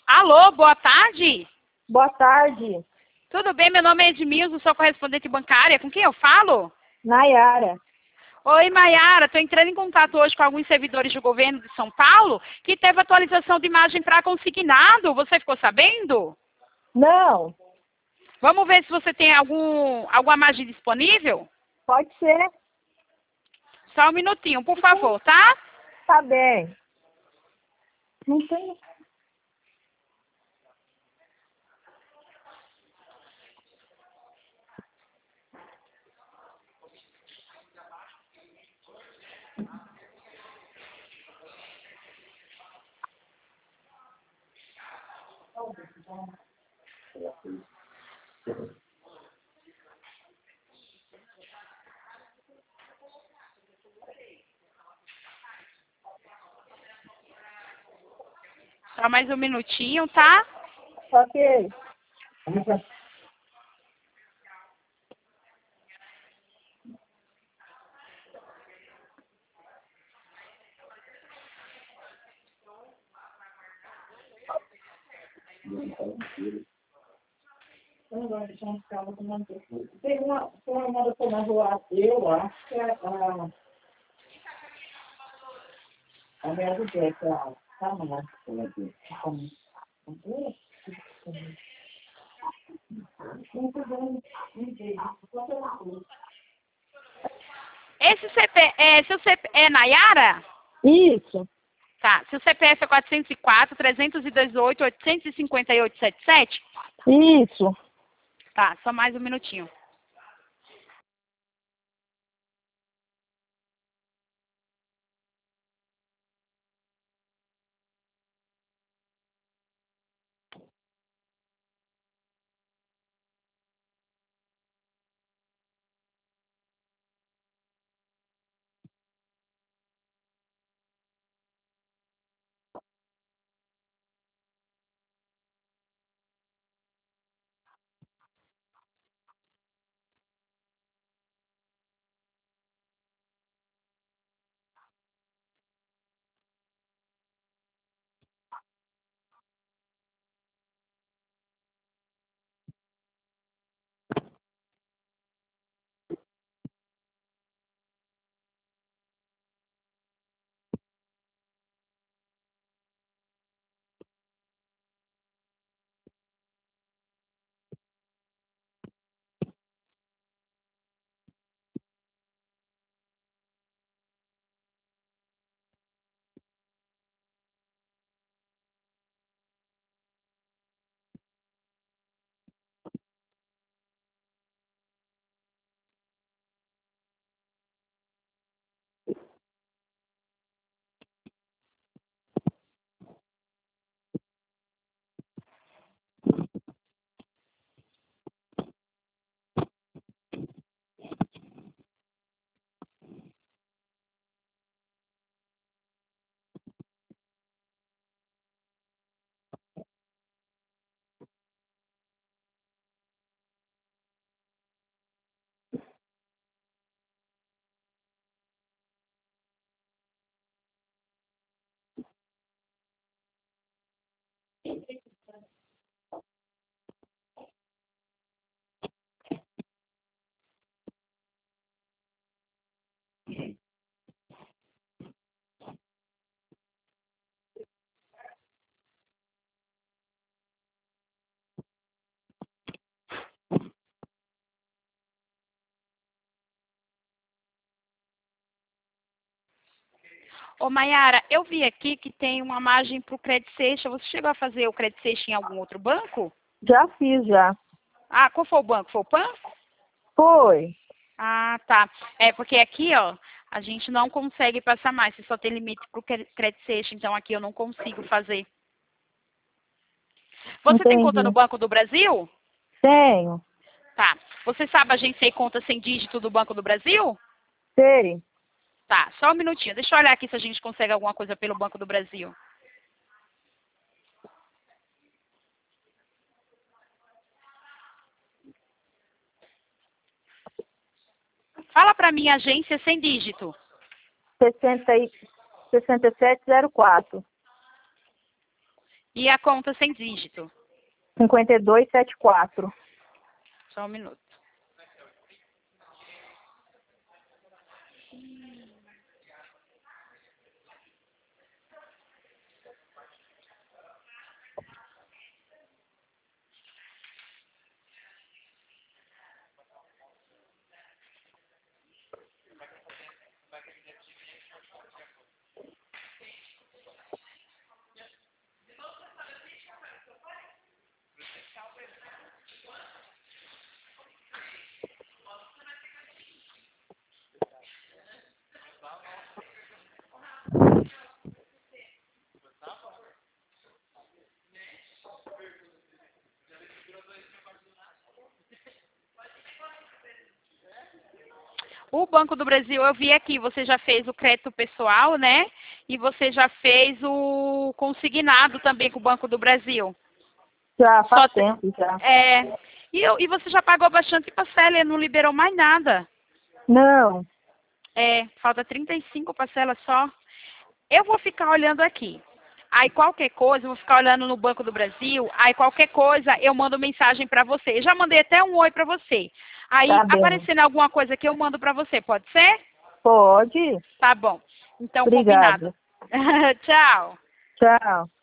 Alô, boa tarde. Boa tarde, Tudo bem? Meu nome é Edmilson, sou correspondente bancária. Com quem eu falo? Nayara. Oi, Maiara. Estou entrando em contato hoje com alguns servidores do governo de São Paulo que teve atualização de imagem para consignado. Você ficou sabendo? Não, Vamos ver se você tem alguma imagem disponível? pode ser. Só um minutinho, por favor, tá? Tá bem. Não tem. Só mais um minutinho, tá? Ok. Tem uma doutora na rua, eu acho que é a minha biblioteca. Tá, mano. Muito bem. Esse CP, seu CP, é Nayara? Isso. Tá. Seu CPF é 404-318-858-77? Isso. Tá, só mais um minutinho. Ô, Maiara, eu vi aqui que tem uma margem para o Credit Seixas. Você chegou a fazer o Credit Seixas em algum outro banco? Já fiz, já. Ah, qual foi o banco? Foi o PAN? Foi. Ah, tá. É, porque aqui, ó, a gente não consegue passar mais. Você só tem limite para o Credit Seixas, então aqui eu não consigo fazer. Você tem conta no Entendi. Banco do Brasil? Tenho. Tá. Você sabe a agência e conta sem dígito do Banco do Brasil? Sei. Tá, só um minutinho. Deixa eu olhar aqui se a gente consegue alguma coisa pelo Banco do Brasil. Fala pra mim, agência sem dígito. 6704. E a conta sem dígito. 5274. Só um minuto. O Banco do Brasil, eu vi aqui, você já fez o crédito pessoal, né? E você já fez o consignado também com o Banco do Brasil. Já Só faz te- tempo, já. E você já pagou bastante parcela e não liberou mais nada. Não. Falta 35 parcelas só. Eu vou ficar olhando aqui. Aí qualquer coisa, eu vou ficar olhando no Banco do Brasil. Aí qualquer coisa, eu mando mensagem para você. Eu já mandei até um oi para você. Aí, Tá bem. aparecendo alguma coisa que eu mando para você, pode ser? Pode. Tá bom. Então, Obrigada. combinado. Tchau. Tchau.